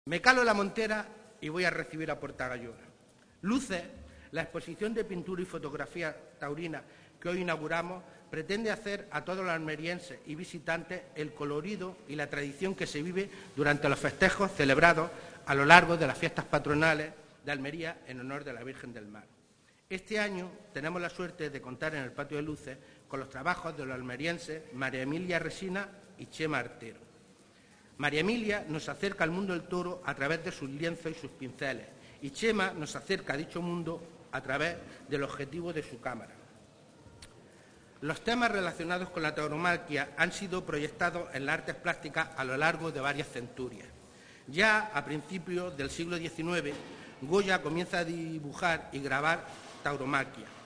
Me calo la montera y voy a recibir a Portagallona. Luces, la exposición de pintura y fotografía taurina que hoy inauguramos, pretende hacer a todos los almerienses y visitantes el colorido y la tradición que se vive durante los festejos celebrados a lo largo de las fiestas patronales de Almería en honor de la Virgen del Mar. Este año tenemos la suerte de contar en el Patio de Luces con los trabajos de los almerienses María Emilia Resina y Chema Artero. María Emilia nos acerca al mundo del toro a través de sus lienzos y sus pinceles, y Chema nos acerca a dicho mundo a través del objetivo de su cámara. Los temas relacionados con la tauromaquia han sido proyectados en las artes plásticas a lo largo de varias centurias. Ya a principios del siglo XIX, Goya comienza a dibujar y grabar tauromaquia.